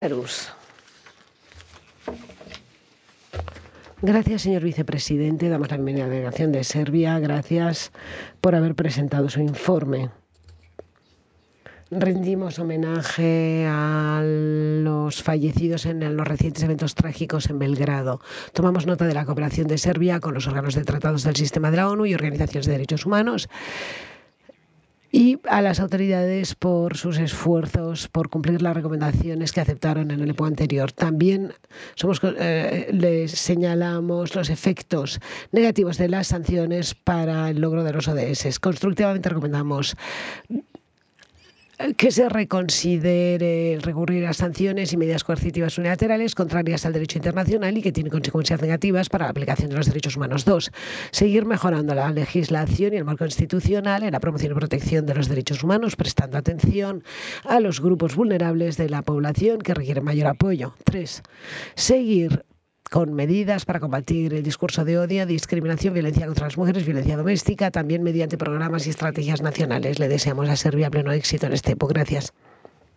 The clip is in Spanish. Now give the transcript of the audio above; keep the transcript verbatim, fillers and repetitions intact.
Belarus. Gracias, señor vicepresidente. Damos la bienvenida a la delegación de Serbia. Gracias por haber presentado su informe. Rendimos homenaje a los fallecidos en los recientes eventos trágicos en Belgrado. Tomamos nota de la cooperación de Serbia con los órganos de tratados del sistema de la ONU y organizaciones de derechos humanos, y a las autoridades por sus esfuerzos por cumplir las recomendaciones que aceptaron en el E P O anterior. También somos, eh, les señalamos los efectos negativos de las sanciones para el logro de los O D S. Constructivamente recomendamos que se reconsidere recurrir a sanciones y medidas coercitivas unilaterales contrarias al derecho internacional y que tienen consecuencias negativas para la aplicación de los derechos humanos. Dos, seguir mejorando la legislación y el marco institucional en la promoción y protección de los derechos humanos, prestando atención a los grupos vulnerables de la población que requieren mayor apoyo. Tres, seguir con medidas para combatir el discurso de odio, discriminación, violencia contra las mujeres, violencia doméstica, también mediante programas y estrategias nacionales. Le deseamos a Serbia pleno éxito en este E P O. Gracias.